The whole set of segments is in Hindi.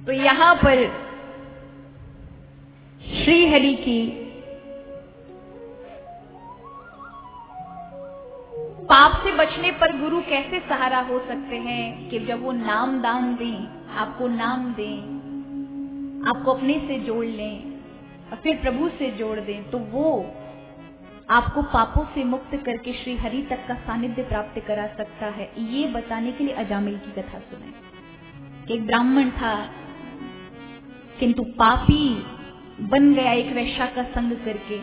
तो यहां पर श्री हरि की पाप से बचने पर गुरु कैसे सहारा हो सकते हैं कि जब वो नाम दान दें, आपको नाम दें, आपको अपने से जोड़ लें और फिर प्रभु से जोड़ दें, तो वो आपको पापों से मुक्त करके श्री हरि तक का सानिध्य प्राप्त करा सकता है। ये बताने के लिए अजामिल की कथा सुने कि एक ब्राह्मण था किंतु पापी बन गया एक वैश्या का संग करके।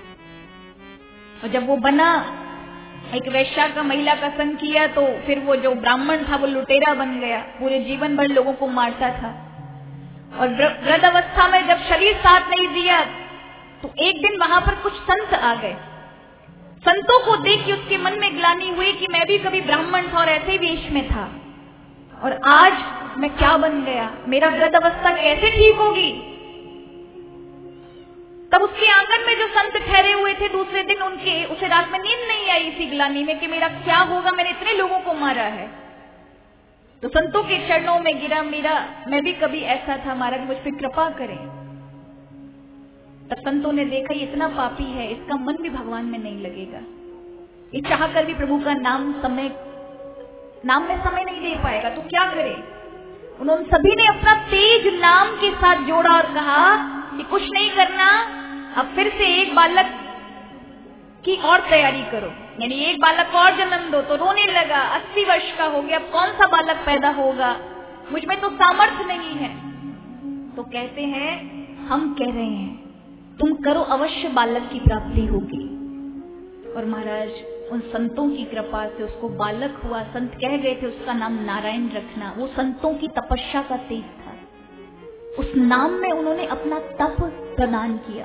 और जब वो बना, एक वैश्या का महिला का संग किया, तो फिर वो जो ब्राह्मण था वो लुटेरा बन गया, पूरे जीवन भर लोगों को मारता था। और वृद्ध अवस्था में जब शरीर साथ नहीं दिया तो एक दिन वहां पर कुछ संत आ गए। संतों को देख के उसके मन में ग्लानि हुई कि मैं भी कभी ब्राह्मण था और ऐसे ही वेश में था, और आज मैं क्या बन गया, मेरा वृद्ध अवस्था कैसे ठीक होगी। तब उसके आंगन में जो संत ठहरे हुए थे दूसरे दिन, उसे रात में नींद नहीं आई इसी ग्लानि में कि मेरा क्या होगा, मैंने इतने लोगों को मारा है। तो संतों के चरणों में गिरा, मैं भी कभी ऐसा था, महाराज मुझ पर कृपा करें। तब संतों ने देखा ये इतना पापी है, इसका मन भी भगवान में नहीं लगेगा, ये चाह कर भी प्रभु का नाम में समय नहीं दे पाएगा, तो क्या करे। उन्होंने सभी ने अपना तेज नाम के साथ जोड़ा और कहा कि कुछ नहीं करना, अब फिर से एक बालक की और तैयारी करो, यानी एक बालक और जन्म दो। तो रोने लगा, 80 वर्ष का हो गया, अब कौन सा बालक पैदा होगा, मुझ में तो सामर्थ्य नहीं है। तो कहते हैं हम कह रहे हैं तुम करो, अवश्य बालक की प्राप्ति होगी। और महाराज उन संतों की कृपा से उसको बालक हुआ। संत कह गए थे उसका नाम नारायण रखना, वो संतों की तपस्या का तेज था। उस नाम में उन्होंने अपना तप प्रदान किया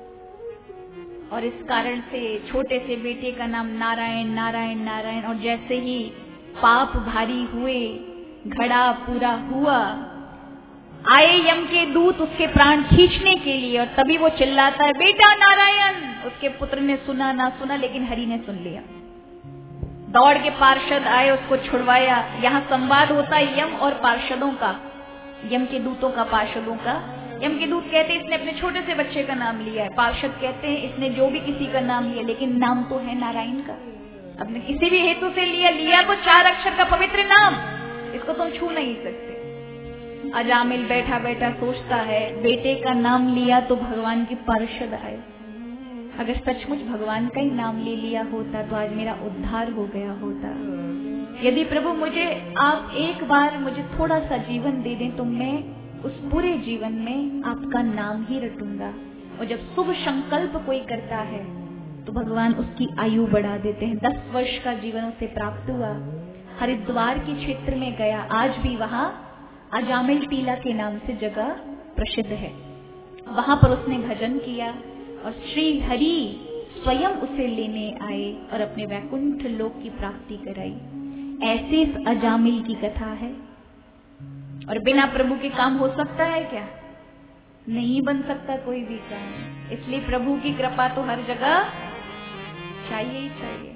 और इस कारण से छोटे से बेटे का नाम नारायण नारायण नारायण। और जैसे ही पाप भारी हुए, घड़ा पूरा हुआ, आए यम के दूत उसके प्राण खींचने के लिए, और तभी वो चिल्लाता है बेटा नारायण। उसके पुत्र ने सुना ना सुना, लेकिन हरि ने सुन लिया। दौड़ के पार्षद आए, उसको छुड़वाया। यहाँ संवाद होता है यम और पार्षदों का, यम के दूतों का, पार्षदों का। यम के दूत कहते हैं इसने अपने छोटे से बच्चे का नाम लिया है, पार्षद कहते हैं इसने जो भी किसी का नाम लिया, लेकिन नाम तो है नारायण का। अपने किसी भी हेतु से लिया तो 4 अक्षर का पवित्र नाम, इसको तुम छू नहीं सकते। अजामिल बैठा बैठा सोचता है बेटे का नाम लिया तो भगवान के पार्षद आए, अगर सचमुच भगवान का ही नाम ले लिया होता तो आज मेरा उद्धार हो गया होता। यदि प्रभु आप एक बार मुझे थोड़ा सा जीवन दे दें तो मैं उस पूरे जीवन में आपका नाम ही रटूंगा। और जब शुभ संकल्प कोई करता है तो भगवान उसकी आयु बढ़ा देते हैं। 10 वर्ष का जीवन उसे प्राप्त हुआ। हरिद्वार के क्षेत्र में गया, आज भी वहाँ अजामिल टीला के नाम से जगह प्रसिद्ध है। वहां पर उसने भजन किया और श्री हरि स्वयं उसे लेने आए और अपने वैकुंठ लोक की प्राप्ति कराई। ऐसे इस अजामिल की कथा है। और बिना प्रभु के काम हो सकता है क्या? नहीं बन सकता कोई भी काम। इसलिए प्रभु की कृपा तो हर जगह चाहिए ही चाहिए।